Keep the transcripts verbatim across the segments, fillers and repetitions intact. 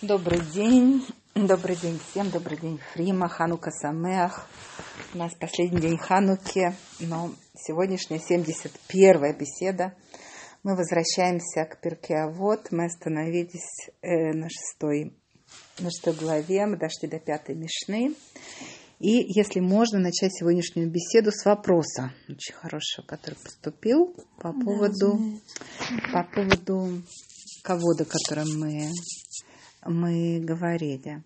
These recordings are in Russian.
Добрый день, добрый день всем, добрый день, Фрима, Ханука Самеах. У нас последний день Хануки, но сегодняшняя семьдесят первая беседа. Мы возвращаемся к Перкей Авот. Мы остановились э, на, шестой, на шестой главе, мы дошли до пятой Мишны. И если можно, начать сегодняшнюю беседу с вопроса, очень хорошего, который поступил по поводу, да, по поводу кавода, о котором мы... мы говорили.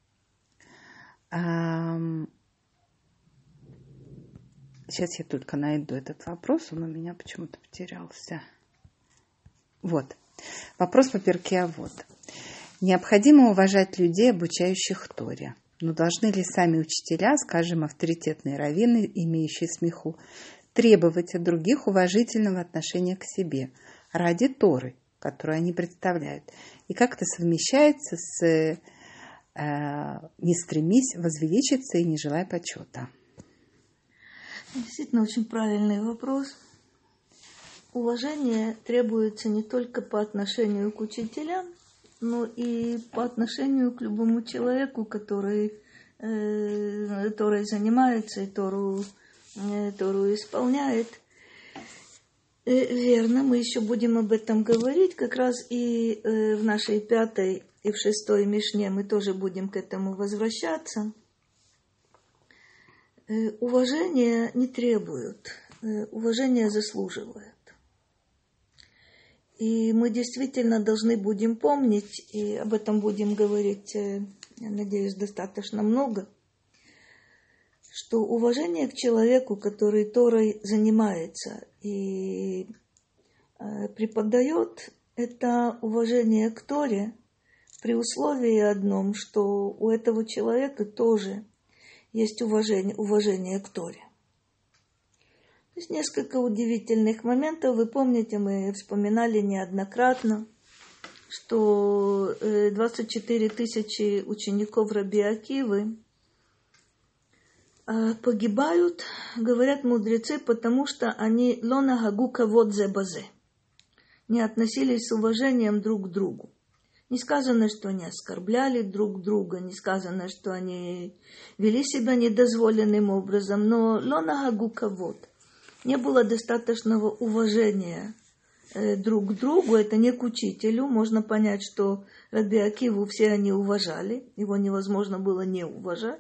Сейчас я только найду этот вопрос, он у меня почему-то потерялся. Вот. Вопрос по Перкей Авот. Необходимо уважать людей, обучающих Торе. Но должны ли сами учителя, скажем, авторитетные раввины, имеющие смеху, требовать от других уважительного отношения к себе ради Торы, которую они представляют? И как это совмещается с э, «не стремись возвеличиться и не желай почета»? Действительно, очень правильный вопрос. Уважение требуется не только по отношению к учителям, но и по отношению к любому человеку, который, э, который занимается и Тору, э, Тору исполняет. Верно, мы еще будем об этом говорить, как раз и э, в нашей пятой и в шестой Мишне мы тоже будем к этому возвращаться. Э, уважение не требуют, э, уважение заслуживают. И мы действительно должны будем помнить, и об этом будем говорить, э, я надеюсь, достаточно много, что уважение к человеку, который Торой занимается и э, преподает, это уважение к Торе при условии одном, что у этого человека тоже есть уважение, уважение к Торе. То есть несколько удивительных моментов. Вы помните, мы вспоминали неоднократно, что э, двадцать четыре тысячи учеников Раби Акивы погибают, говорят мудрецы, потому что они лона гагу кавод зе базе, не относились с уважением друг к другу. Не сказано, что они оскорбляли друг друга, не сказано, что они вели себя недозволенным образом, но лона гагу кавод. Не было достаточного уважения э, друг к другу, это не к учителю. Можно понять, что Раби Акиву все они уважали, его невозможно было не уважать.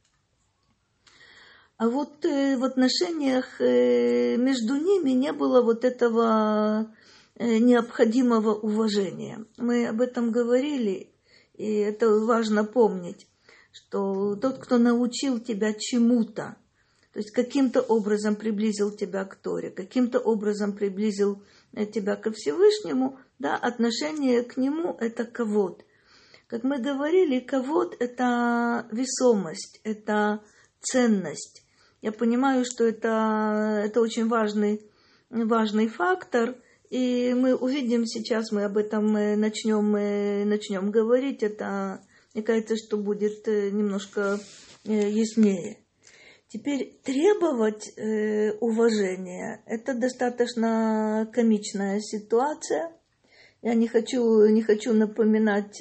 А вот э, в отношениях э, между ними не было вот этого э, необходимого уважения. Мы об этом говорили, и это важно помнить, что тот, кто научил тебя чему-то, то есть каким-то образом приблизил тебя к Торе, каким-то образом приблизил э, тебя ко Всевышнему, да, отношение к нему – это кавод. Как мы говорили, кавод – это весомость, это ценность. Я понимаю, что это, это очень важный, важный фактор, и мы увидим сейчас, мы об этом начнем, начнем говорить, это, мне кажется, что будет немножко яснее. Теперь требовать уважения – это достаточно комичная ситуация. Я не хочу, не хочу напоминать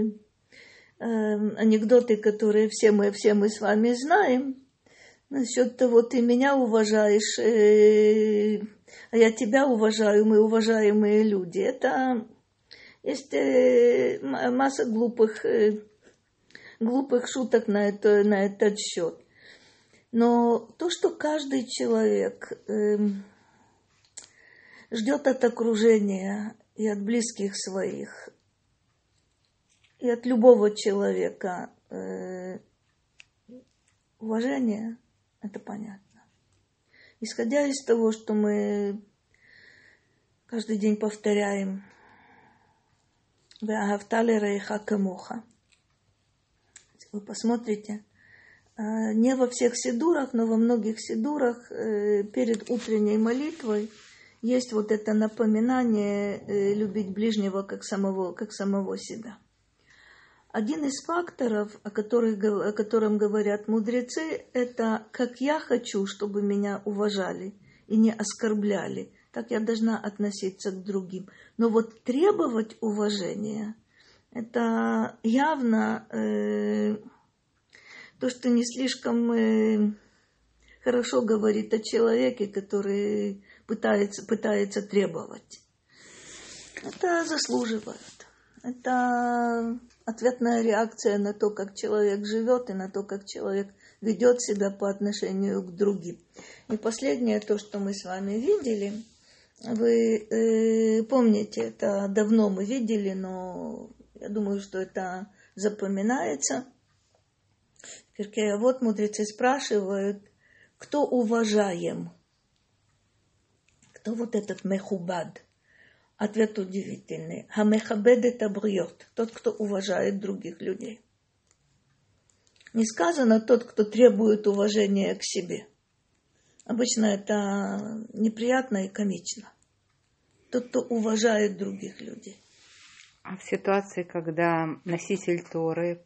анекдоты, которые все мы, все мы с вами знаем. Насчет того, ты меня уважаешь, э, а я тебя уважаю, мы уважаемые люди. Это есть э, масса глупых, э, глупых шуток на, это, на этот счет. Но то, что каждый человек э, ждет от окружения и от близких своих, и от любого человека э, уважения, это понятно. Исходя из того, что мы каждый день повторяем «Ве'аhavta ле'реиха камоха». Вы посмотрите, не во всех сидурах, но во многих сидурах перед утренней молитвой есть вот это напоминание любить ближнего как самого, как самого себя. Один из факторов, о, которых, о котором говорят мудрецы, это как я хочу, чтобы меня уважали и не оскорбляли, так я должна относиться к другим. Но вот требовать уважения, Это явно э, то, что не слишком э, хорошо говорит о человеке, который пытается, пытается требовать. Это заслуживает. Это ответная реакция на то, как человек живет, и на то, как человек ведет себя по отношению к другим. И последнее, то, что мы с вами видели, вы э, помните, это давно мы видели, но я думаю, что это запоминается. Перкей Авот мудрецы спрашивают, кто уважаем? Кто вот этот мехубад? Ответ удивительный. Хамехабед это бриот. Тот, кто уважает других людей. Не сказано тот, кто требует уважения к себе. Обычно это неприятно и комично. Тот, кто уважает других людей. А в ситуации, когда носитель Торы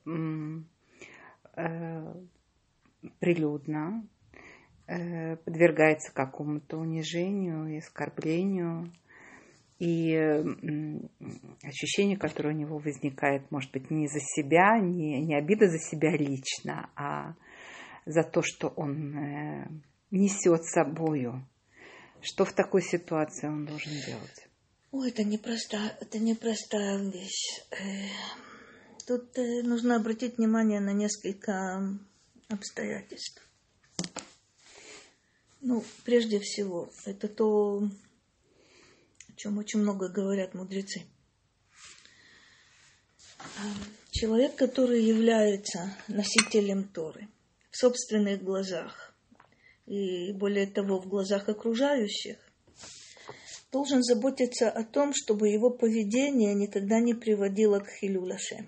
э, прилюдно э, подвергается какому-то унижению и оскорблению, и э, ощущение, которое у него возникает, может быть, не за себя, не, не обида за себя лично, а за то, что он э, несет с собою. Что в такой ситуации он должен делать? Ой, это непростая, это непростая вещь. Тут нужно обратить внимание на несколько обстоятельств. Ну, прежде всего, это то, о чем очень много говорят мудрецы. Человек, который является носителем Торы в собственных глазах, и более того, в глазах окружающих, должен заботиться о том, чтобы его поведение никогда не приводило к хилюль Ашем.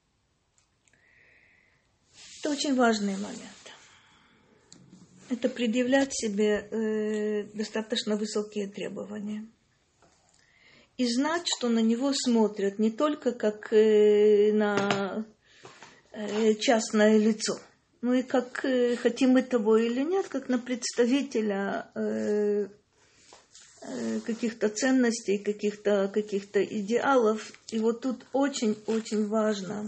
Это очень важный момент. Это предъявлять себе э, достаточно высокие требования. И знать, что на него смотрят не только как э, на э, частное лицо, но и как, э, хотим мы того или нет, как на представителя э, каких-то ценностей, каких-то, каких-то идеалов. И вот тут очень-очень важно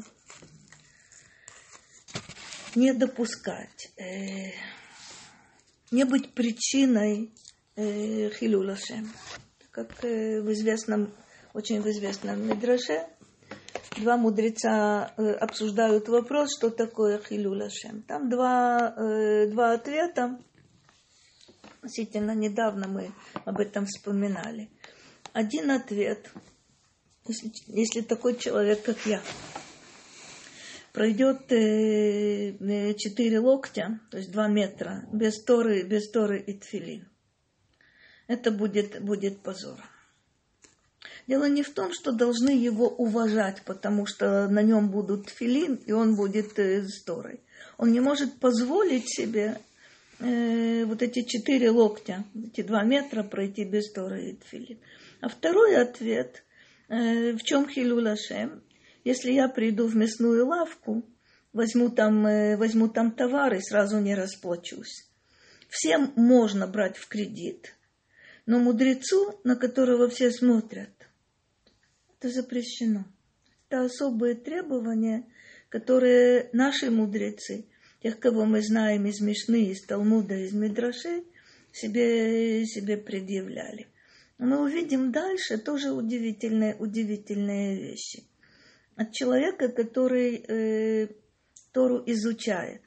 не допускать, э, не быть причиной э, хилюль Ашем. Как э, в известном, очень в известном Мидраше, два мудреца э, обсуждают вопрос, что такое хилюль Ашем. Там два, э, два ответа. Относительно недавно мы об этом вспоминали. Один ответ, если, если такой человек, как я, пройдет четыре локтя, то есть два метра, без Торы, без Торы и тфилин, это будет, будет позором. Дело не в том, что должны его уважать, потому что на нем будут тфилин, и он будет с Торой. Он не может позволить себе вот эти четыре локтя, эти два метра пройти без Торы и тфилин. А второй ответ, в чем хилюль Ашем? Если я приду в мясную лавку, возьму там, возьму там товар и сразу не расплачусь. Всем можно брать в кредит, но мудрецу, на которого все смотрят, это запрещено. Это особые требования, которые наши мудрецы, тех, кого мы знаем из Мишны, из Талмуда, из Мидрашей, себе, себе предъявляли. Но мы увидим дальше тоже удивительные, удивительные вещи. От человека, который э, Тору изучает,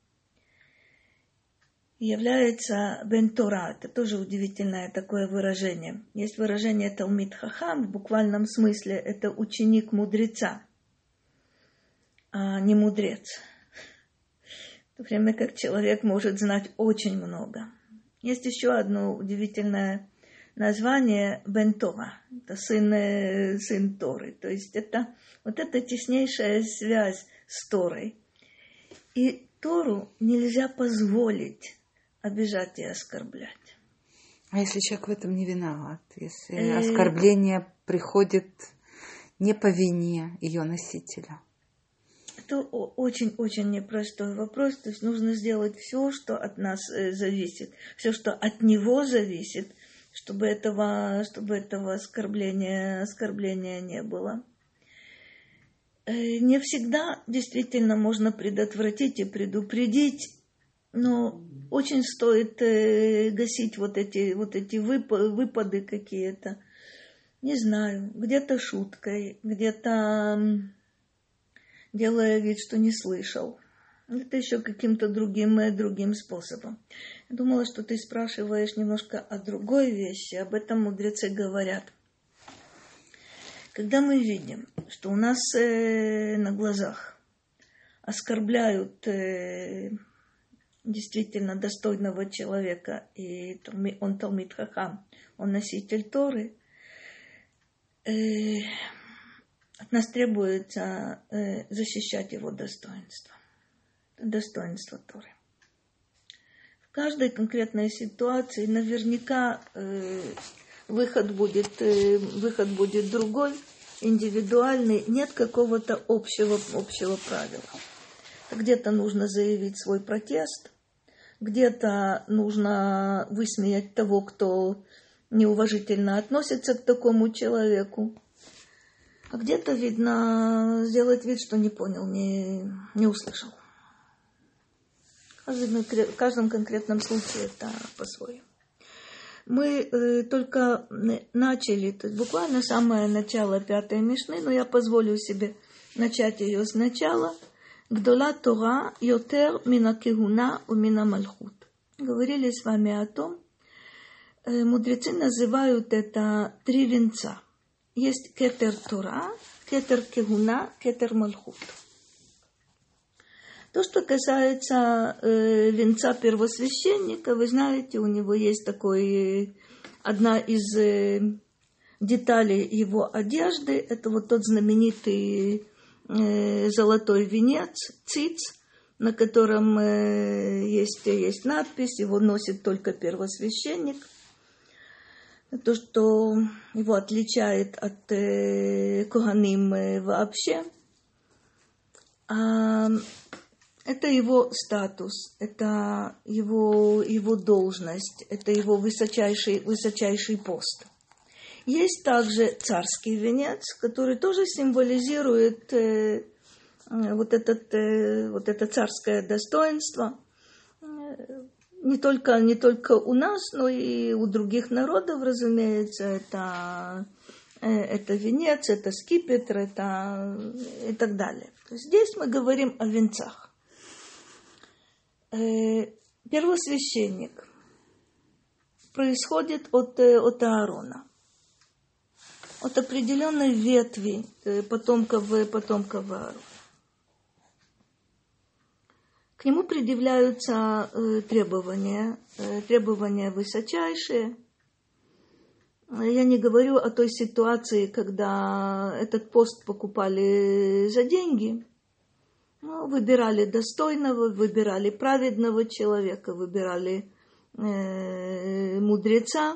является бен Тора. Это тоже удивительное такое выражение. Есть выражение Талмид Хахам, в буквальном смысле это ученик мудреца, а не мудрец. В то время как человек может знать очень много. Есть еще одно удивительное название бен Тора. Это сын, сын Торы. То есть это вот эта теснейшая связь с Торой. И Тору нельзя позволить обижать и оскорблять. А если человек в этом не виноват? Если оскорбление приходит не по вине ее носителя? Это очень-очень непростой вопрос. То есть нужно сделать все, что от нас зависит, все, что от него зависит, чтобы этого, чтобы этого оскорбления, оскорбления не было. Не всегда действительно можно предотвратить и предупредить, но очень стоит гасить вот эти, вот эти выпады какие-то. Не знаю, где-то шуткой, где-то делая вид, что не слышал. Это еще каким-то другим, другим способом. Я думала, что ты спрашиваешь немножко о другой вещи, об этом мудрецы говорят. Когда мы видим, что у нас э, на глазах оскорбляют э, действительно достойного человека, и он Талмид Хахам, он носитель Торы, э, от нас требуется э, защищать его достоинство. Достоинство Торы. В каждой конкретной ситуации наверняка э, выход будет, э, выход будет другой, индивидуальный, нет какого-то общего, общего правила. Где-то нужно заявить свой протест, где-то нужно высмеять того, кто неуважительно относится к такому человеку, а где-то, видно, сделать вид, что не понял, не, не услышал. В каждом конкретном случае это по-своему. Мы э, только начали, то есть буквально самое начало пятой Мишны, но я позволю себе начать ее сначала. Гдола Тора йотер мина кегуна у мина мальхут. Говорили с вами о том, э, мудрецы называют это три венца. Есть кетер Тора, кетер кегуна, кетер мальхут. То, что касается э, венца первосвященника, вы знаете, у него есть такой, э, одна из э, деталей его одежды, это вот тот знаменитый э, золотой венец, циц, на котором э, есть, есть надпись, его носит только первосвященник. То, что его отличает от э, коганим э, вообще. А, Это его статус, это его, его должность, это его высочайший, высочайший пост. Есть также царский венец, который тоже символизирует э, вот, этот, э, вот это царское достоинство. Не только, не только у нас, но и у других народов, разумеется, это, э, это венец, это скипетр, это, и так далее. Здесь мы говорим о венцах. Первосвященник происходит от, от Аарона, от определенной ветви потомков, потомков Аарона. К нему предъявляются требования, требования высочайшие. Я не говорю о той ситуации, когда этот пост покупали за деньги. Ну, выбирали достойного, выбирали праведного человека, выбирали э, мудреца.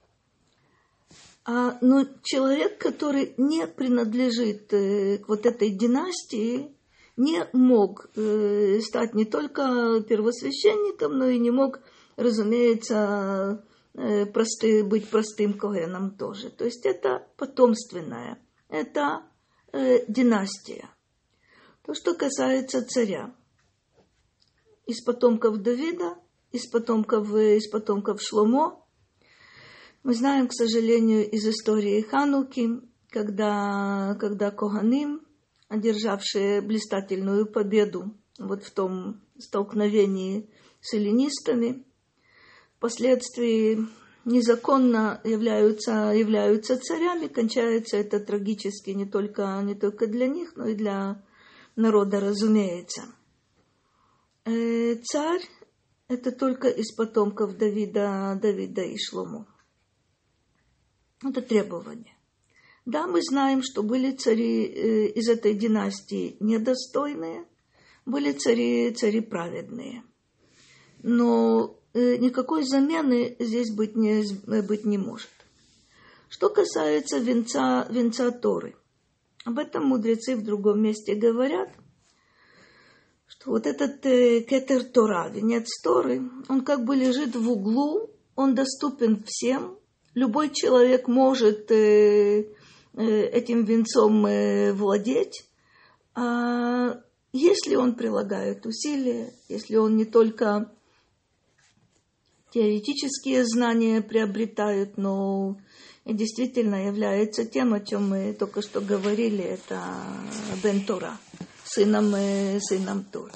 А, но человек, который не принадлежит э, к вот этой династии, не мог э, стать не только первосвященником, но и не мог, разумеется, э, просты, быть простым коэном тоже. То есть это потомственное, это э, династия. То, что касается царя, из потомков Давида, из потомков, из потомков Шломо, мы знаем, к сожалению, из истории Хануки, когда, когда коганим, одержавшие блистательную победу вот в том столкновении с эллинистами, впоследствии незаконно являются, являются царями, кончается это трагически не только, не только для них, но и для народа, разумеется. Э, царь – это только из потомков Давида, Давида и Шломо. Это требование. Да, мы знаем, что были цари э, из этой династии недостойные, были цари, цари праведные. Но э, никакой замены здесь быть не, быть не может. Что касается венца, венца Торы, об этом мудрецы в другом месте говорят, что вот этот э, кетер Тора, венец Торы, он как бы лежит в углу, он доступен всем. Любой человек может э, э, этим венцом э, владеть, А если он прилагает усилия, если он не только теоретические знания приобретает, но и действительно является тем, о чем мы только что говорили, это Бен Тора, сыном, сыном Торы.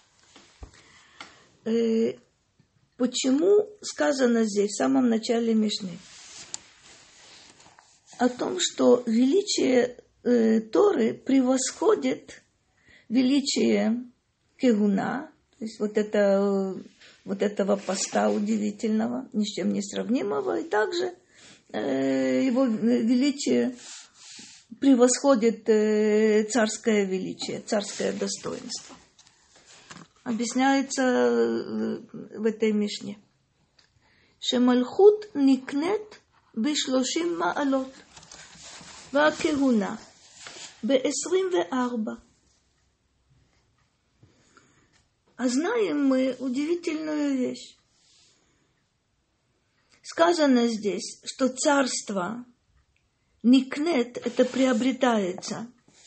Почему сказано здесь, в самом начале Мишны, о том, что величие э, Торы превосходит величие Кегуна, то есть вот, это, вот этого поста удивительного, ни с чем не сравнимого, и также э, его величие превосходит э, царское величие, царское достоинство. Объясняется э, в этой Мишне. Шемальхут никнет бишлошим маалот. והכהונה ב-עשרים וארבע. А знаем мы удивительную вещь. Сказано здесь, что царство никнет, это приобретается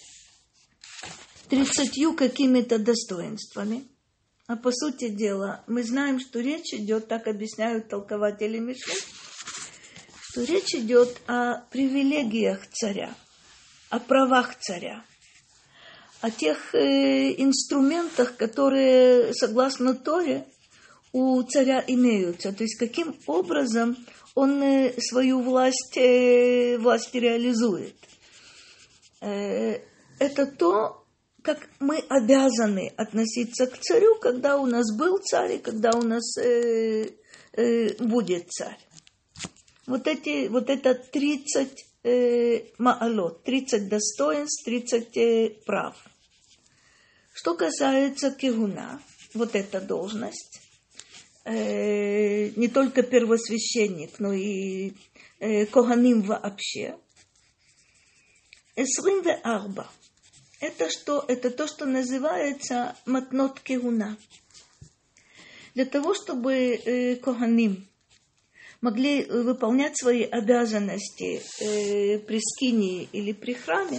тридцатью какими-то достоинствами. А по сути дела, мы знаем, что речь идет, так объясняют толкователи Мишны, что речь идет о привилегиях царя, о правах царя, о тех э, инструментах, которые, согласно Торе, у царя имеются. То есть, каким образом он э, свою власть, э, власть реализует. Э, это то, как мы обязаны относиться к царю, когда у нас был царь и когда у нас э, э, будет царь. Вот, эти, вот это тридцать э, маалот, тридцать достоинств, тридцать э, прав. Что касается кегуна, вот эта должность, э, не только первосвященник, но и э, коганим вообще. Эсрим ве арба. Это что? Это то, что называется матнот кегуна. Для того, чтобы э, коганим могли выполнять свои обязанности э, при скинии или при храме,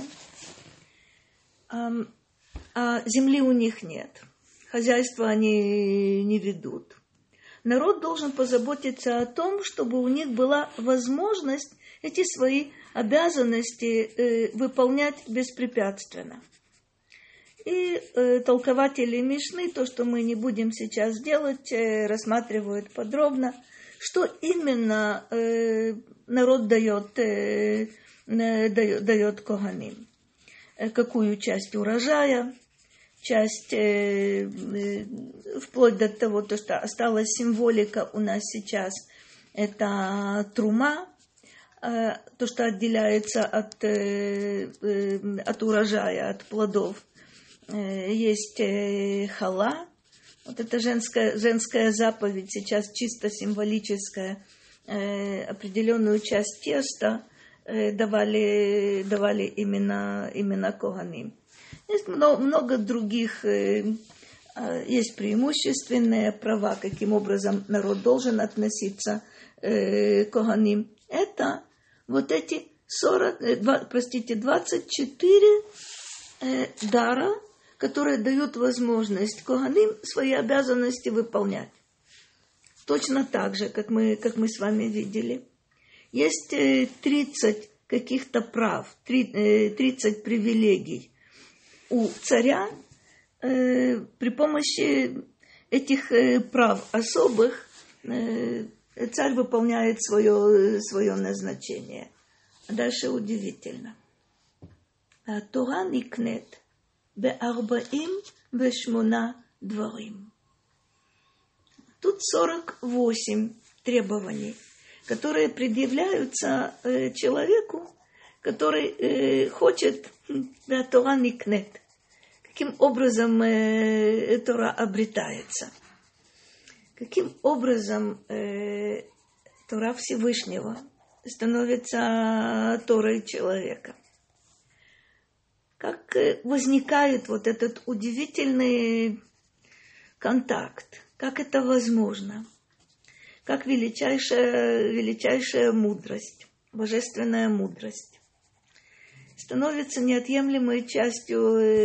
а, а земли у них нет, хозяйство они не ведут. Народ должен позаботиться о том, чтобы у них была возможность эти свои обязанности э, выполнять беспрепятственно. И э, толкователи Мишны, то, что мы не будем сейчас делать, э, рассматривают подробно, что именно э, народ дает, э, дает, дает коганим. Э, какую часть урожая, часть, э, э, вплоть до того, то, что осталась символика у нас сейчас, это трума, э, то, что отделяется от, э, э, от урожая, от плодов. Э, есть э, хала. Вот эта женская, женская заповедь, сейчас чисто символическая, э, определенную часть теста э, давали, давали именно, именно коганим. Есть много, много других, э, э, есть преимущественные права, каким образом народ должен относиться э, к коганим. Это вот эти сорок, э, два, простите, двадцать четыре э, дара, которые дают возможность коганим свои обязанности выполнять. Точно так же, как мы, как мы с вами видели. Есть тридцать каких-то прав, тридцать привилегий у царя. При помощи этих прав особых царь выполняет свое, свое назначение. А дальше удивительно. Тора никнет бе-арбаим ве-шмона дворим. Тут сорок восемь требований, которые предъявляются э, человеку, который э, хочет да, Тора никнет. Каким образом э, Тора обретается? Каким образом э, Тора Всевышнего становится Торой человека? Как возникает вот этот удивительный контакт? Как это возможно? Как величайшая, величайшая мудрость, божественная мудрость становится неотъемлемой частью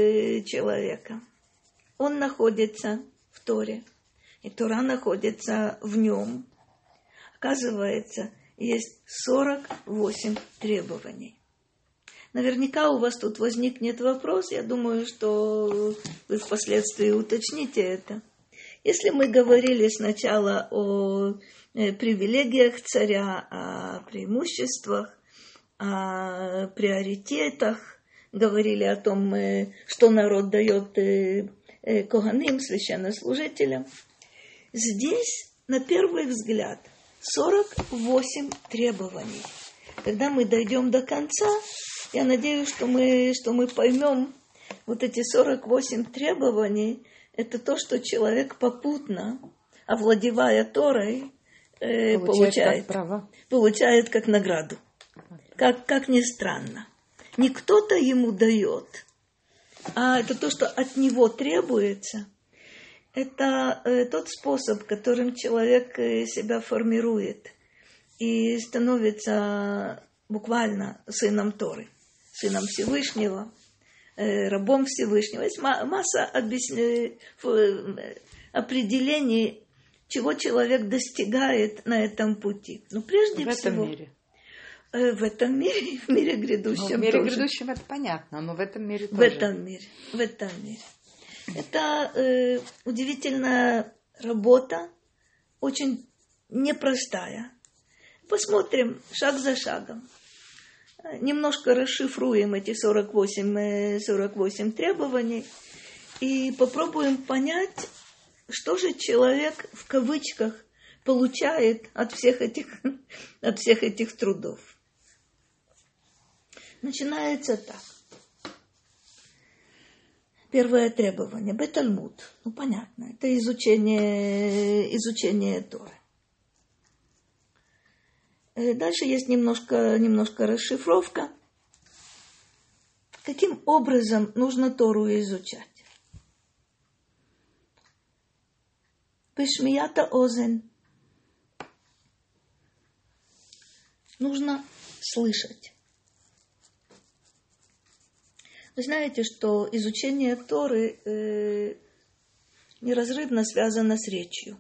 человека. Он находится в Торе, и Тора находится в нем. Оказывается, есть сорок восемь требований. Наверняка у вас тут возникнет вопрос, я думаю, что вы впоследствии уточните это. Если мы говорили сначала о привилегиях царя, о преимуществах, о приоритетах, говорили о том, что народ дает коганим, священнослужителям, здесь, на первый взгляд, сорок восемь требований. Когда мы дойдем до конца, я надеюсь, что мы, что мы поймем вот эти сорок восемь требований. Это то, что человек попутно, овладевая Торой, э, получает, получает, как получает как награду. Как, как ни странно. Не кто-то ему дает, а это то, что от него требуется. Это э, тот способ, которым человек себя формирует и становится буквально сыном Торы, сыном Всевышнего, э, рабом Всевышнего. Есть масса объяснений, определений, чего человек достигает на этом пути. Но прежде в всего... этом мире. Э, в этом мире, в мире грядущем тоже. В мире тоже. грядущем это понятно, но в этом мире тоже. В этом мире, в этом мире. Это э, удивительная работа, очень непростая. Посмотрим шаг за шагом. Немножко расшифруем эти сорок восемь, сорок восемь требований и попробуем понять, что же человек в кавычках получает от всех этих, от всех этих трудов. Начинается так. Первое требование. Бетальмуд. Ну, понятно. Это изучение, изучение Торы. Дальше есть немножко, немножко расшифровка. Каким образом нужно Тору изучать? Пешмията озен. Нужно слышать. Вы знаете, что изучение Торы э, неразрывно связано с речью.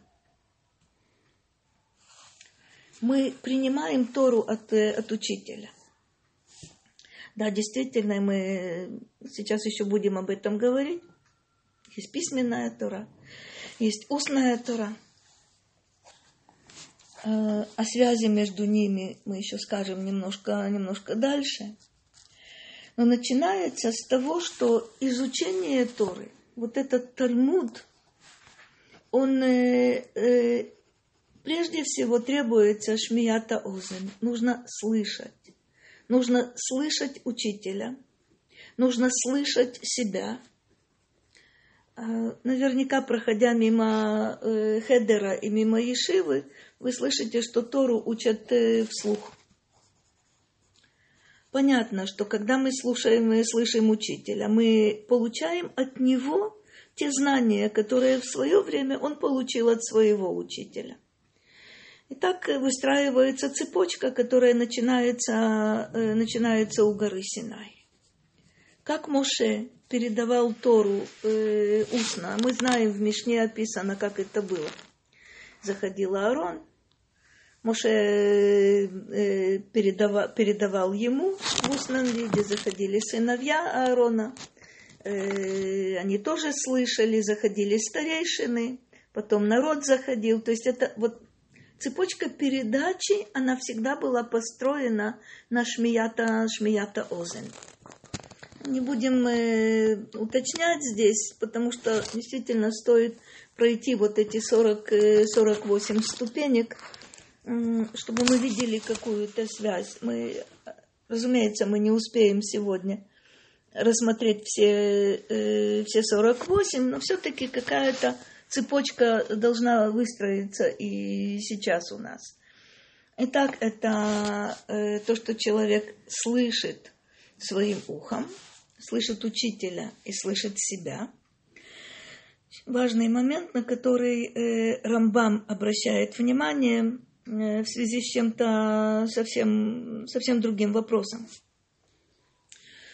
Мы принимаем Тору от, от учителя. Да, действительно, мы сейчас еще будем об этом говорить. Есть письменная Тора, есть устная Тора. Э, о связи между ними мы еще скажем немножко, немножко дальше. Но начинается с того, что изучение Торы, вот этот Талмуд, он э, э, прежде всего требуется шмията озен. Нужно слышать. Нужно слышать учителя. Нужно слышать себя. Э, наверняка, проходя мимо э, хедера и мимо ешивы, вы слышите, что Тору учат э, вслух. Понятно, что когда мы слушаем и слышим учителя, мы получаем от него те знания, которые в свое время он получил от своего учителя. И так выстраивается цепочка, которая начинается, начинается у горы Синай. Как Моше передавал Тору э, устно, мы знаем, в Мишне описано, как это было. Заходил Аарон, Моше передавал, передавал ему в устном виде, заходили сыновья Аарона, они тоже слышали, заходили старейшины, потом народ заходил. То есть это вот цепочка передачи, она всегда была построена на шмията, шмията озен. Не будем э, уточнять здесь, потому что действительно стоит пройти вот эти сорок, сорок восемь ступенек, чтобы мы видели какую-то связь. Мы, разумеется, мы не успеем сегодня рассмотреть все, э, все сорок восемь, но все-таки какая-то цепочка должна выстроиться и сейчас у нас. Итак, это э, то, что человек слышит своим ухом, слышит учителя и слышит себя. Важный момент, на который э, Рамбам обращает внимание в связи с чем-то совсем, совсем другим вопросом.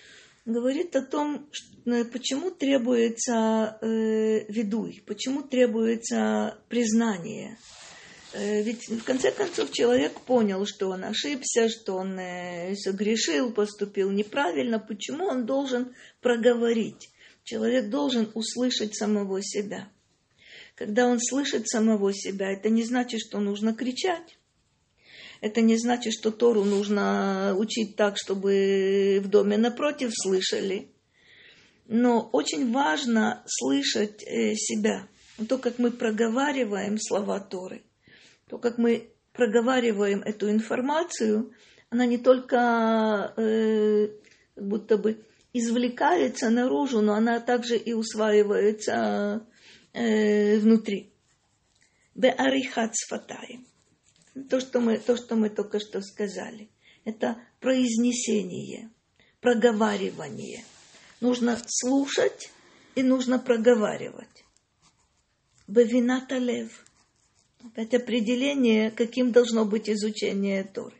говорит о том, что, почему требуется э, ведуй, почему требуется признание. Э, ведь в конце концов человек понял, что он ошибся, что он э, согрешил, поступил неправильно. Почему он должен проговорить? Человек должен услышать самого себя. Когда он слышит самого себя, это не значит, что нужно кричать. Это не значит, что Тору нужно учить так, чтобы в доме напротив слышали. Но очень важно слышать себя. То, как мы проговариваем слова Торы, то, как мы проговариваем эту информацию, она не только э, как будто бы извлекается наружу, но она также и усваивается э, внутри. Бе'арихат сфатаим. То что, мы, то, что мы только что сказали, это произнесение, проговаривание. Нужно слушать и нужно проговаривать. Бевинат алев. Опять определение, каким должно быть изучение Торы.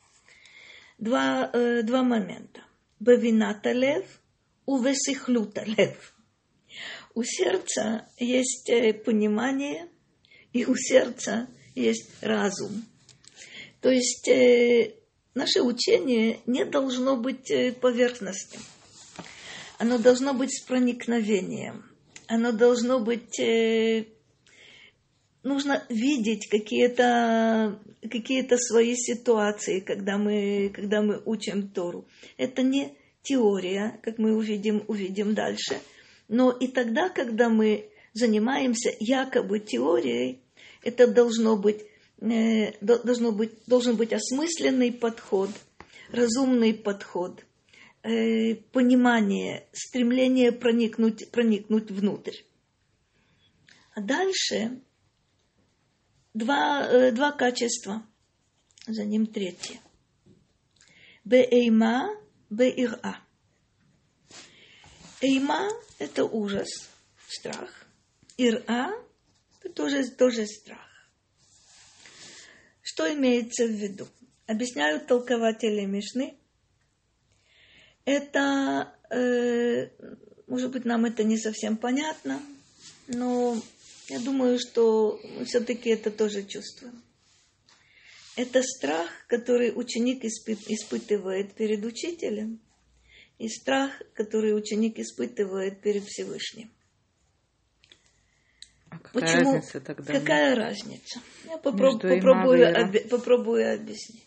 Два, э, два момента. Бевинат алев, увесихлют алев. У сердца есть понимание, и у сердца есть разум. То есть э, наше учение не должно быть э, поверхностным. Оно должно быть с проникновением. Оно должно быть... Э, нужно видеть какие-то, какие-то свои ситуации, когда мы, когда мы учим Тору. Это не теория, как мы увидим, увидим дальше. Но и тогда, когда мы занимаемся якобы теорией, это должно быть, э, должно быть, должен быть осмысленный подход, разумный подход, э, понимание, стремление проникнуть, проникнуть внутрь. А дальше два, э, два качества, за ним третье. Беэйма, беира. Эйма – это ужас, страх. Ира – Тоже, тоже страх. Что имеется в виду? Объясняют толкователи Мишны. Это, э, может быть, нам это не совсем понятно, но я думаю, что мы все-таки это тоже чувствуем. Это страх, который ученик испы- испытывает перед учителем, и страх, который ученик испытывает перед Всевышним. А какая Почему? разница тогда? Какая разница? Я попроб, Между попробую, Има оби, попробую объяснить.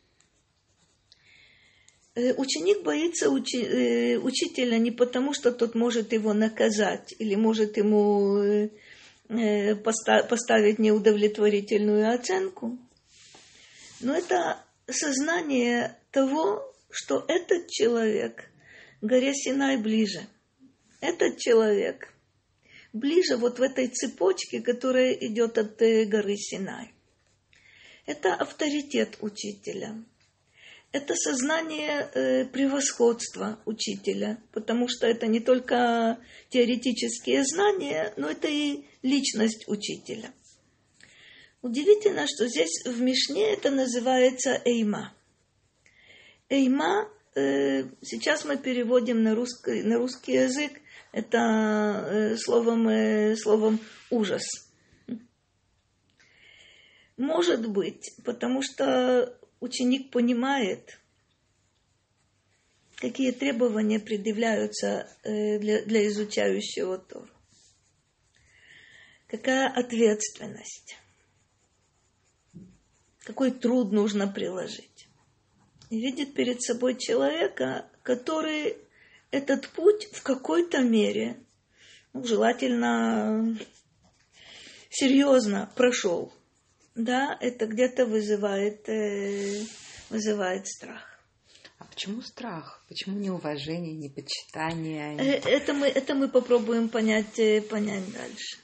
Ученик боится учи, учителя не потому, что тот может его наказать или может ему поставить неудовлетворительную оценку. Но это сознание того, что этот человек к горе Синай ближе. Этот человек ближе вот в этой цепочке, которая идет от горы Синай. Это авторитет учителя. Это сознание э, превосходства учителя, потому что это не только теоретические знания, но это и личность учителя. Удивительно, что здесь в Мишне это называется эйма. Эйма, э, сейчас мы переводим на русский, на русский язык, это э, словом, э, словом ужас. Может быть, потому что ученик понимает, какие требования предъявляются э, для, для изучающего Тору. Какая ответственность. Какой труд нужно приложить. И видит перед собой человека, который этот путь в какой-то мере, ну, желательно серьезно прошел. Да, это где-то вызывает, э, вызывает страх. А почему страх? Почему не уважение, не почитание? Э, это, мы, это мы попробуем понять, понять дальше.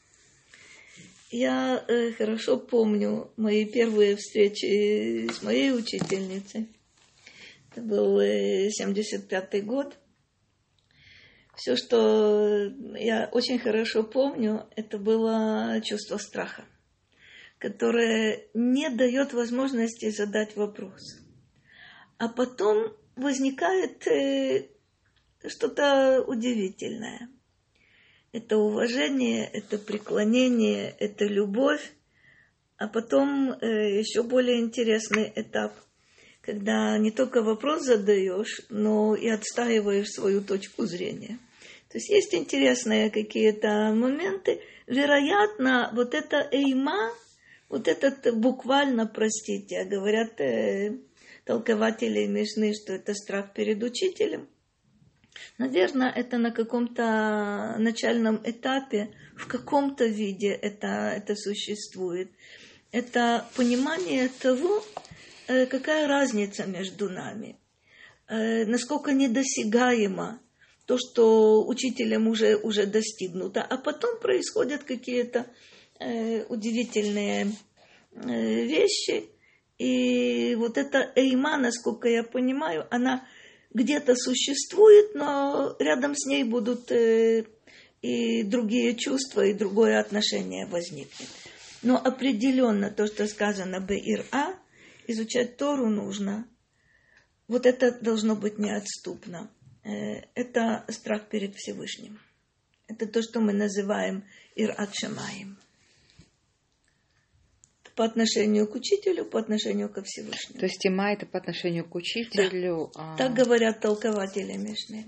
Я э, хорошо помню мои первые встречи с моей учительницей. Это был э, семьдесят пятый год. Все, что я очень хорошо помню, это было чувство страха, которое не дает возможности задать вопрос. А потом возникает э, что-то удивительное. Это уважение, это преклонение, это любовь. А потом э, еще более интересный этап, когда не только вопрос задаешь, но и отстаиваешь свою точку зрения. То есть есть интересные какие-то моменты. Вероятно, вот это эйма, вот этот буквально, простите, говорят э, толкователи Мишны, что это страх перед учителем. Наверное, это на каком-то начальном этапе, в каком-то виде это, это существует. Это понимание того, какая разница между нами, насколько недосягаемо то, что учителем уже, уже достигнуто, а потом происходят какие-то удивительные вещи. И вот эта эйма, насколько я понимаю, она где-то существует, но рядом с ней будут э, и другие чувства, и другое отношение возникнет. Но определенно то, что сказано б-ир-а, изучать Тору нужно. Вот это должно быть неотступно. Э, это страх перед Всевышним. Это то, что мы называем ир-ат шамаим. По отношению к учителю, по отношению ко Всевышнему. То есть има это по отношению к учителю. Да. А... Так говорят толкователи Мишны.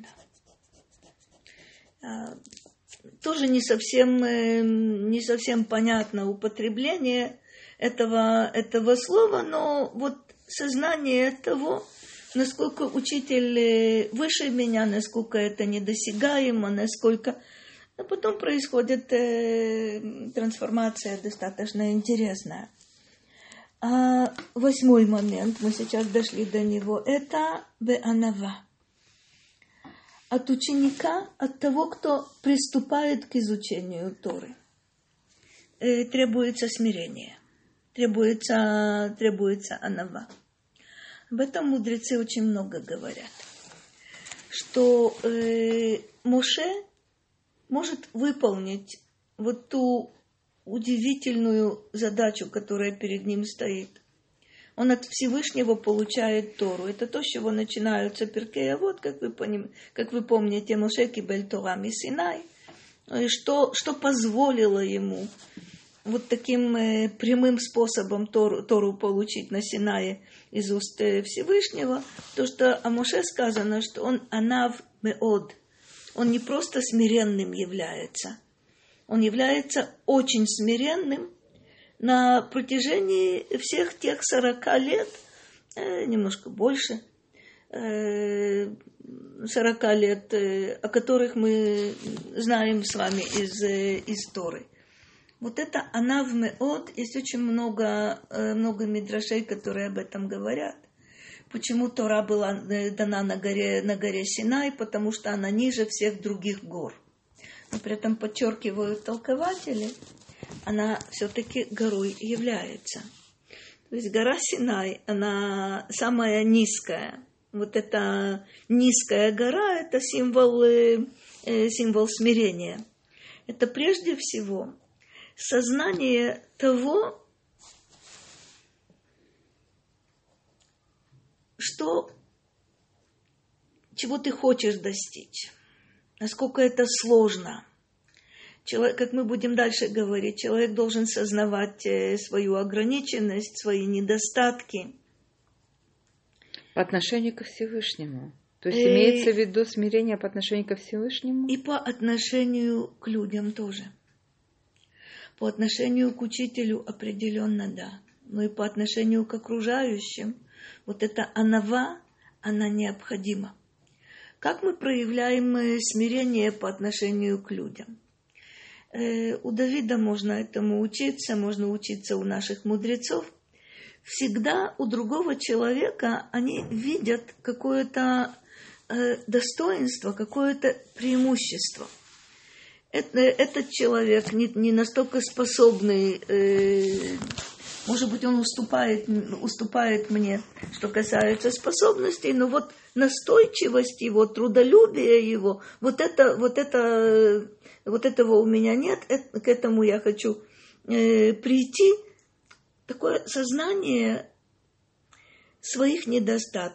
Да. Тоже не совсем, не совсем понятно употребление этого, этого слова, но вот сознание того, насколько учитель выше меня, насколько это недосягаемо, насколько... А потом происходит э, трансформация достаточно интересная. А восьмой момент, мы сейчас дошли до него, это бе'анава. От ученика, от того, кто приступает к изучению Торы, э, требуется смирение, требуется, требуется анава. Об этом мудрецы очень много говорят, что э, Моше может выполнить вот ту удивительную задачу, которая перед ним стоит. Он от Всевышнего получает Тору. Это то, с чего начинаются Перкей Авот, как вы, поним... как вы помните, Моше кибель Тора мисинай, что, что позволило ему вот таким э, прямым способом Тору, Тору получить на Синае из уст Всевышнего, то, что о Моше сказано, что он анав меод. Он не просто смиренным является, он является очень смиренным на протяжении всех тех сорока лет, э, немножко больше, э, сорока лет, э, о которых мы знаем с вами из, э, из Торы. Вот это анав меод, есть очень много, э, много мидрашей, которые об этом говорят. Почему Тора была дана на горе, на горе Синай? Потому что она ниже всех других гор. Но при этом подчеркивают толкователи, она все-таки горой является. То есть гора Синай, она самая низкая. Вот эта низкая гора, это символ, э, символ смирения. Это прежде всего сознание того, что, чего ты хочешь достичь, насколько это сложно. Человек, как мы будем дальше говорить, человек должен сознавать свою ограниченность, свои недостатки. По отношению ко Всевышнему. То есть имеется в виду смирение по отношению ко Всевышнему? И по отношению к людям тоже. По отношению к учителю определенно да. Но и по отношению к окружающим. Вот эта анава, она необходима. Как мы проявляем смирение по отношению к людям? Э, у Давида можно этому учиться, можно учиться у наших мудрецов. Всегда у другого человека они видят какое-то э, достоинство, какое-то преимущество. Это, этот человек не, не настолько способный... Э, Может быть, он уступает, уступает мне, что касается способностей, но вот настойчивость его, трудолюбие его, вот, это, вот, это, вот этого у меня нет, это, к этому я хочу э, прийти. Такое сознание своих недостатков,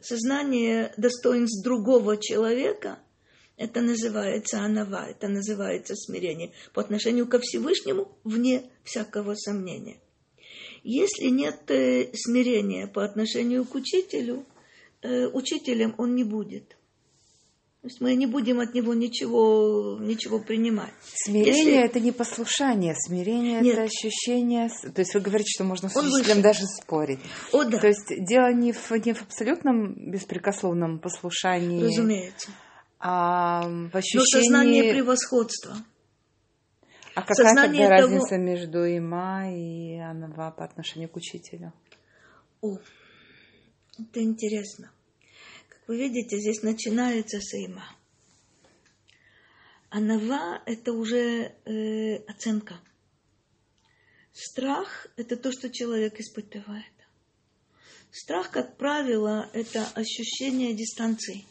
сознание достоинств другого человека, это называется анава, это называется смирение по отношению ко Всевышнему, вне всякого сомнения. Если нет смирения по отношению к учителю, учителем он не будет. То есть мы не будем от него ничего, ничего принимать. Смирение Если... – это не послушание, смирение – Нет. это ощущение… То есть вы говорите, что можно с Он учителем выше. даже спорить. О, да. То есть дело не в, не в абсолютном беспрекословном послушании, Разумеется. а в ощущении… Но сознание превосходства. А какая сознание тогда того... разница между има и анава по отношению к учителю? О, это интересно. Вы видите, здесь начинается с има. Анава – это уже э, оценка. Страх – это то, что человек испытывает. Страх, как правило, это ощущение дистанции.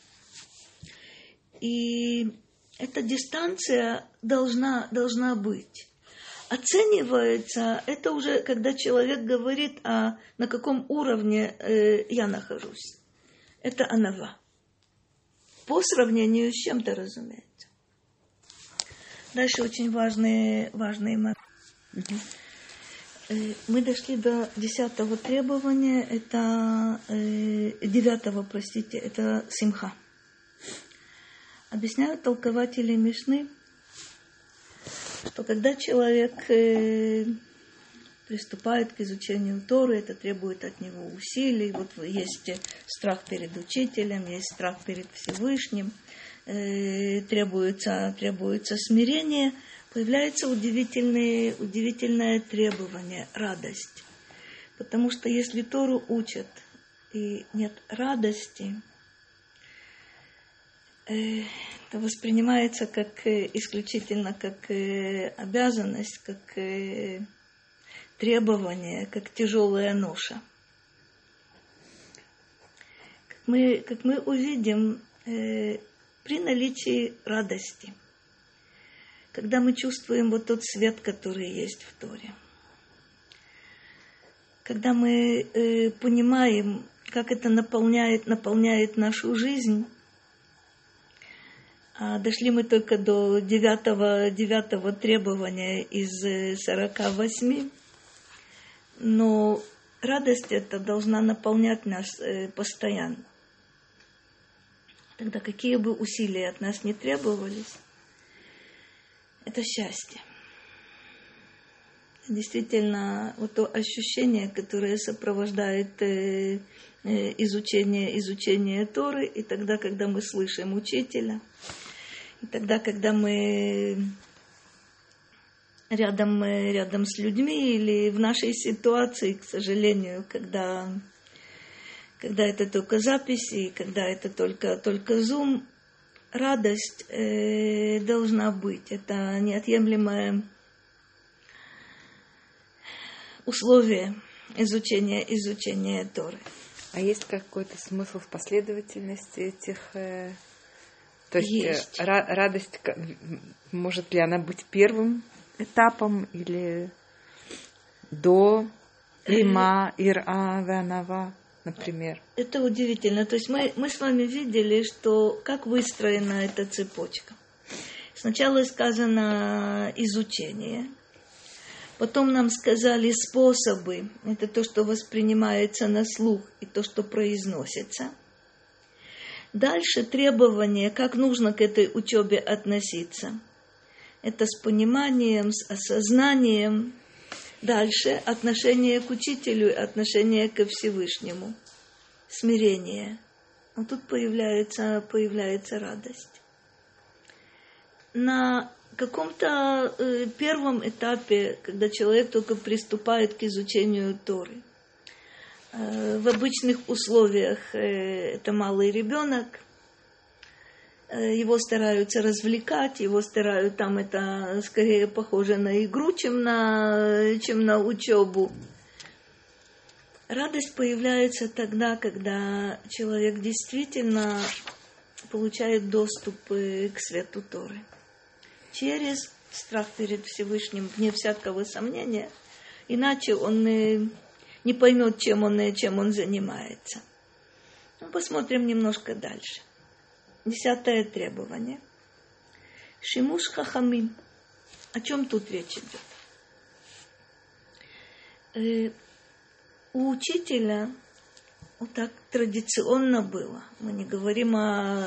И эта дистанция должна, должна быть. Оценивается это уже, когда человек говорит, а на каком уровне э, я нахожусь. Это анава. По сравнению с чем-то, разумеется. Дальше очень важные, важные моменты. Угу. Мы дошли до десятого требования, это э, девятого, простите, это симха. Объясняют толкователи Мишны, что когда человек э, приступает к изучению Торы, это требует от него усилий. Вот есть страх перед учителем, есть страх перед Всевышним, э, требуется, требуется смирение. Появляется удивительное, удивительное требование – радость. Потому что если Тору учат и нет радости, э, это воспринимается как э, исключительно как э, обязанность, как э, требование, как тяжелая ноша. Как мы, как мы увидим, э, при наличии радости, когда мы чувствуем вот тот свет, который есть в Торе, когда мы э, понимаем, как это наполняет, наполняет нашу жизнь, а дошли мы только до девятого, девятого требования из сорока восьми, но радость эта должна наполнять нас э, постоянно. Тогда какие бы усилия от нас не требовались, это счастье. Действительно, вот то ощущение, которое сопровождает э, э, изучение, изучение Торы, и тогда, когда мы слышим учителя, и тогда, когда мы рядом, рядом с людьми или в нашей ситуации, к сожалению, когда, когда это только записи, когда это только, только Zoom, радость э, должна быть. Это неотъемлемое условие изучения, изучения Торы. А есть какой-то смысл в последовательности этих... Э, то есть, есть. Э, ра- радость, может ли она быть первым этапом или до има, ира, ванава, например? Это удивительно. То есть мы, мы с вами видели, что как выстроена эта цепочка. Сначала сказано изучение. Потом нам сказали способы. Это то, что воспринимается на слух, и то, что произносится. Дальше требования, как нужно к этой учебе относиться. Это с пониманием, с осознанием. Дальше отношение к учителю, отношение ко Всевышнему. Смирение. А тут появляется, появляется радость. На каком-то э, первом этапе, когда человек только приступает к изучению Торы, э, в обычных условиях э, это малый ребенок, э, его стараются развлекать, его стараются, там это скорее похоже на игру, чем на, чем на учебу. Радость появляется тогда, когда человек действительно получает доступ к свету Торы. Через страх перед Всевышним, вне всякого сомнения, иначе он не поймет, чем он, чем он занимается. Ну, посмотрим немножко дальше. Десятое требование. Шимуш хахамим. О чем тут речь идет? У учителя вот так традиционно было. Мы не говорим о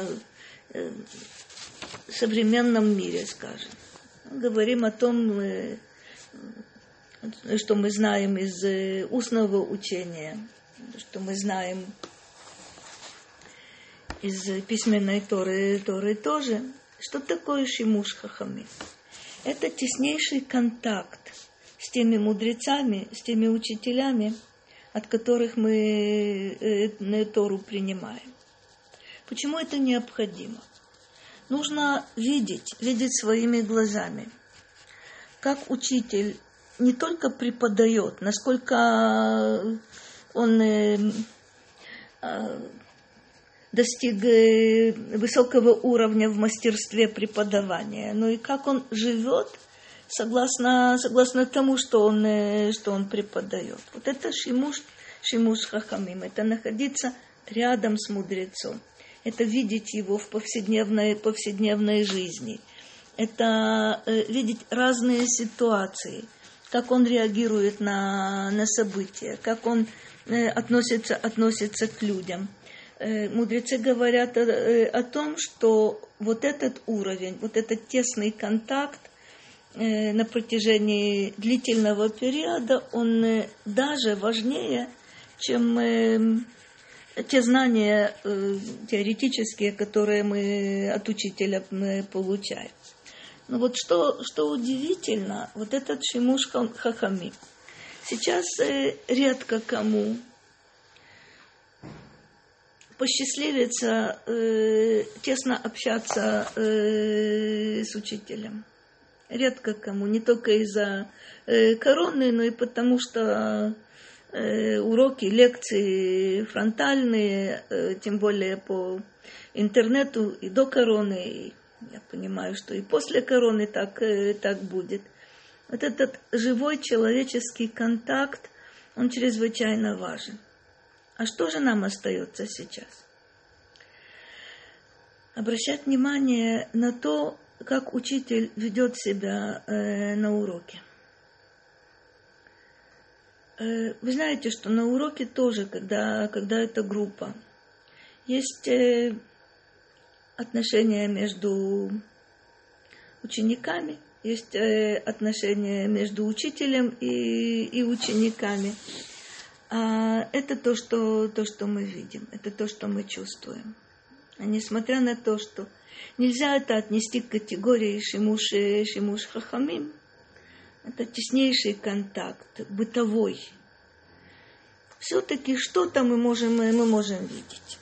современном мире, скажем. Мы говорим о том, что мы знаем из устного учения, что мы знаем из письменной Торы, Торы тоже. Что такое шимуш хахамим? Это теснейший контакт с теми мудрецами, с теми учителями, от которых мы э, Тору принимаем. Почему это необходимо? Нужно видеть, видеть своими глазами, как учитель не только преподает, насколько он э, э, достиг высокого уровня в мастерстве преподавания, но и как он живет согласно, согласно тому, что он, что он преподает. Вот это шимуш, шимуш хахамим, это находиться рядом с мудрецом, это видеть его в повседневной, повседневной жизни, это э, видеть разные ситуации, как он реагирует на, на события, как он э, относится, относится к людям. Мудрецы говорят о, о том, что вот этот уровень, вот этот тесный контакт э, на протяжении длительного периода, он э, даже важнее, чем э, те знания э, теоретические, которые мы от учителя мы получаем. Но вот что, что удивительно, вот этот шимуш хахамим. Сейчас э, редко кому посчастливится э, тесно общаться э, с учителем. Редко кому, не только из-за э, короны, но и потому что э, уроки, лекции фронтальные, э, тем более по интернету и до короны, и я понимаю, что и после короны так, э, так будет. Вот этот живой человеческий контакт, он чрезвычайно важен. А что же нам остается сейчас? Обращать внимание на то, как учитель ведет себя э, на уроке. Э, вы знаете, что на уроке тоже, когда, когда это группа, есть э, отношения между учениками, есть э, отношения между учителем и, и учениками. А это то что, то, что мы видим, это то, что мы чувствуем. А несмотря на то, что нельзя это отнести к категории шимуш, шимуш хахамим, это теснейший контакт, бытовой. Все-таки что-то мы можем, мы можем видеть.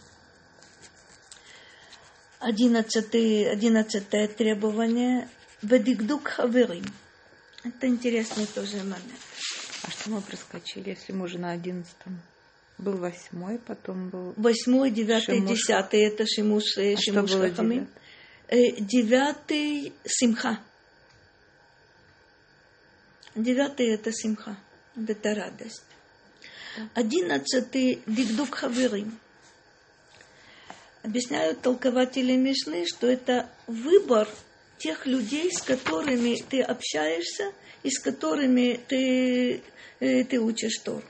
Одиннадцатое, одиннадцатое требование – бедикдук хаверим. Это интересный тоже момент. А что мы проскочили, если мы уже на одиннадцатом? Был восьмой, потом был... Восьмой, девятый, шимуш. Десятый – это шимуш, а шимуш хахамим. Девятый – симха. Девятый – это симха, это радость. Одиннадцатый – дикдук хаверим. Объясняют толкователи Мишны, что это выбор тех людей, с которыми ты общаешься и с которыми ты, ты учишь Тору.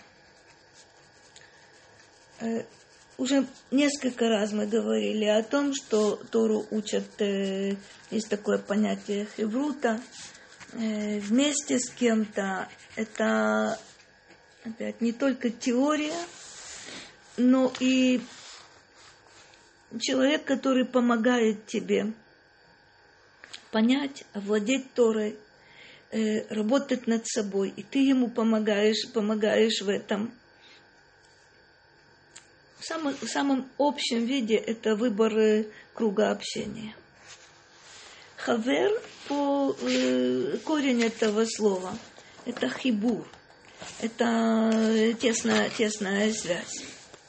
Уже несколько раз мы говорили о том, что Тору учат, есть такое понятие хеврута, вместе с кем-то. Это опять не только теория, но и человек, который помогает тебе понять, овладеть Торой, э, работать над собой, и ты ему помогаешь, помогаешь в этом. В самом, в самом общем виде это выбор э, круга общения. Хавер, по э, корень этого слова, это хибур, это тесная, тесная связь.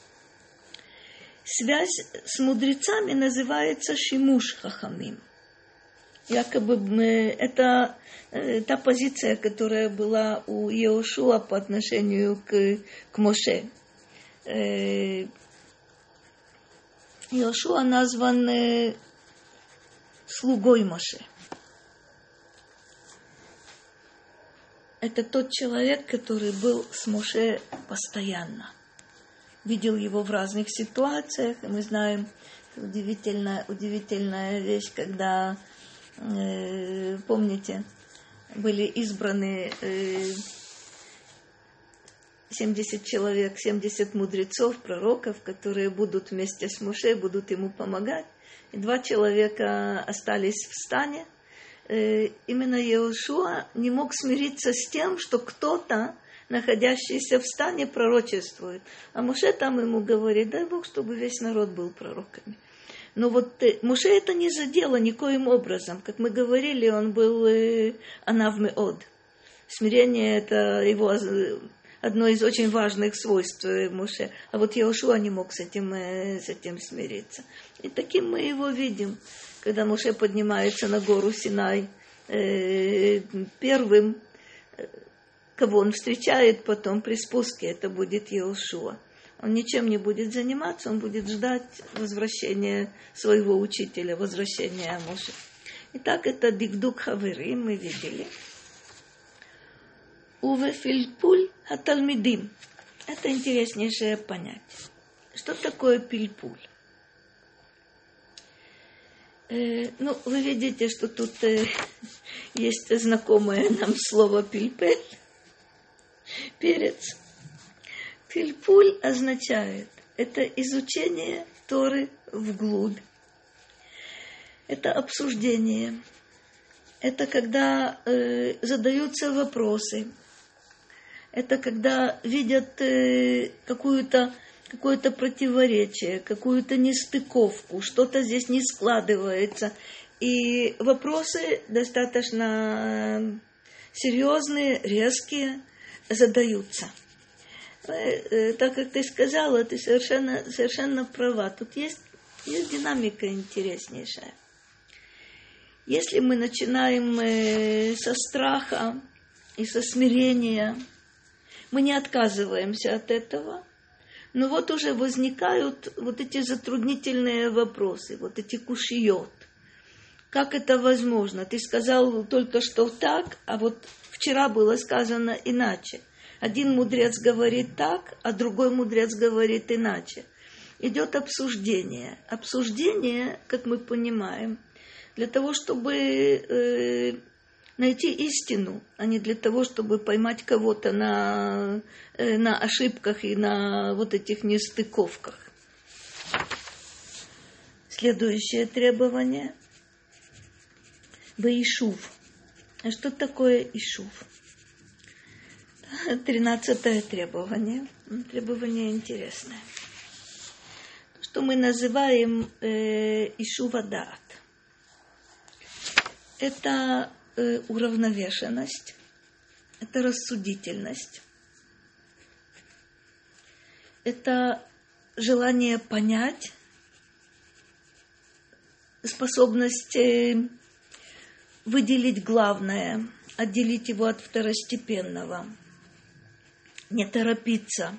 Связь с мудрецами называется шимуш хахамим. Якобы это э, та позиция, которая была у Иошуа по отношению к, к Моше. Э, Йошуа назван э, слугой Моше. Это тот человек, который был с Моше постоянно. Видел его в разных ситуациях. И мы знаем, удивительная, удивительная вещь, когда, э, помните, были избраны э, семьдесят человек, семьдесят мудрецов, пророков, которые будут вместе с Моше, будут ему помогать. И два человека остались в стане. Э, именно Йошуа не мог смириться с тем, что кто-то, находящийся в стане, пророчествует. А Моше там ему говорит: дай Бог, чтобы весь народ был пророками. Но вот э, Моше это не задело никоим образом. Как мы говорили, он был э, анав меод. Смирение – это его одно из очень важных свойств Моше. А вот Йошуа не мог с этим, с этим смириться. И таким мы его видим, когда Моше поднимается на гору Синай э, первым, кого он встречает потом при спуске, это будет Йошуа. Он ничем не будет заниматься, он будет ждать возвращения своего учителя, возвращения Моше. Итак, это дикдук хаверим, мы видели. Увефильпуль хаталмидим. Это интереснейшее понятие. Что такое пильпуль? Э, ну, вы видите, что тут э, есть знакомое нам слово пильпель, перец. Пильпуль означает, это изучение Торы вглубь. Это обсуждение. Это когда э, задаются вопросы. Это когда видят э, какую-то, какое-то противоречие, какую-то нестыковку, что-то здесь не складывается. И вопросы достаточно серьезные, резкие задаются. Э, э, так как ты сказала, ты совершенно, совершенно права. Тут есть, есть динамика интереснейшая. Если мы начинаем э, со страха и со смирения, мы не отказываемся от этого, но вот уже возникают вот эти затруднительные вопросы, вот эти кушиот. Как это возможно? Ты сказал только что так, а вот вчера было сказано иначе. Один мудрец говорит так, а другой мудрец говорит иначе. Идет обсуждение. Обсуждение, как мы понимаем, для того, чтобы э, найти истину, а не для того, чтобы поймать кого-то на, э, на ошибках и на вот этих нестыковках. Следующее требование. Баишув. А что такое ишув? Тринадцатое требование. Требование интересное. То, что мы называем э, ишув адаат. Это э, уравновешенность, это рассудительность, это желание понять, способность э, выделить главное, отделить его от второстепенного, не торопиться,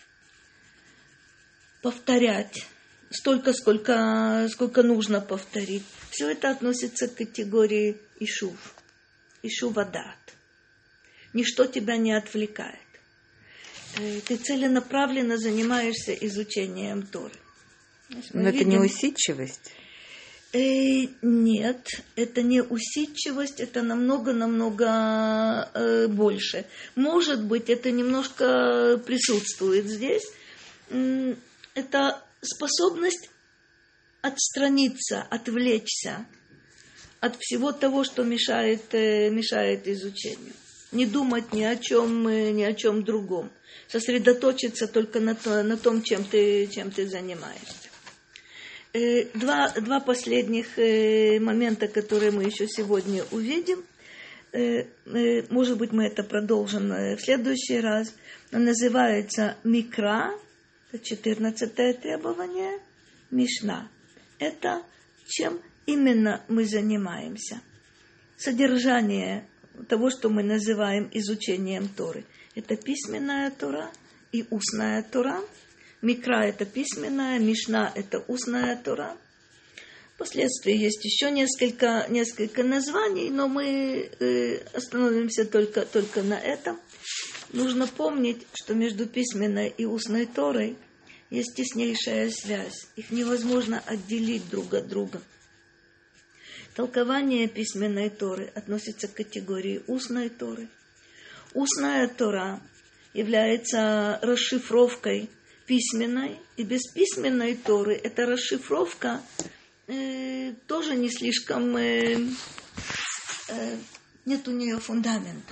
повторять столько, сколько, сколько нужно повторить. Все это относится к категории ишув, ишув адат. Ничто тебя не отвлекает. Ты целенаправленно занимаешься изучением Торы. Но видим... это не усидчивость? Э, нет, это не усидчивость, это намного-намного э, больше. Может быть, это немножко присутствует здесь. Это способность отстраниться, отвлечься от всего того, что мешает, мешает изучению. Не думать ни о чем, ни о чем другом. Сосредоточиться только на, то, на том, чем ты, чем ты занимаешься. Два, два последних момента, которые мы еще сегодня увидим. Может быть, мы это продолжим в следующий раз. Называется микра, это четырнадцатое требование, мишна. Это чем именно мы занимаемся. Содержание того, что мы называем изучением Торы. Это письменная Тора и устная Тора. Микра – это письменная, Мишна – это устная Тора. Впоследствии есть еще несколько, несколько названий, но мы э, остановимся только, только на этом. Нужно помнить, что между письменной и устной Торой есть теснейшая связь. Их невозможно отделить друг от друга. Толкование письменной Торы относится к категории устной Торы. Устная Тора является расшифровкой письменной, и без письменной Торы эта расшифровка э, тоже не слишком... Э, э, нет у нее фундамента.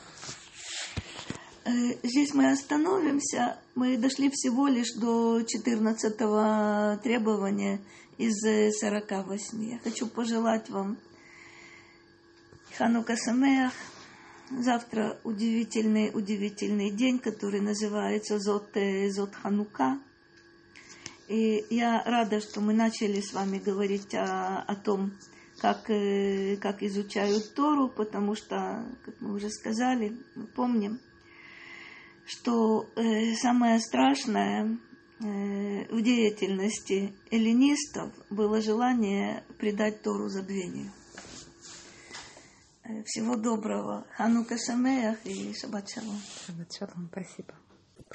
Э, здесь мы остановимся. Мы дошли всего лишь до четырнадцатого требования из сорока восьми. Я хочу пожелать вам Ханука Самеах. Завтра удивительный, удивительный день, который называется Зот, Зот Ханука. И я рада, что мы начали с вами говорить о, о том, как, как изучают Тору, потому что, как мы уже сказали, мы помним, что э, самое страшное э, в деятельности эллинистов было желание предать Тору забвению. Всего доброго. Ханука Самеах и Шаббат Шалом. Шаббат Шалом. Спасибо.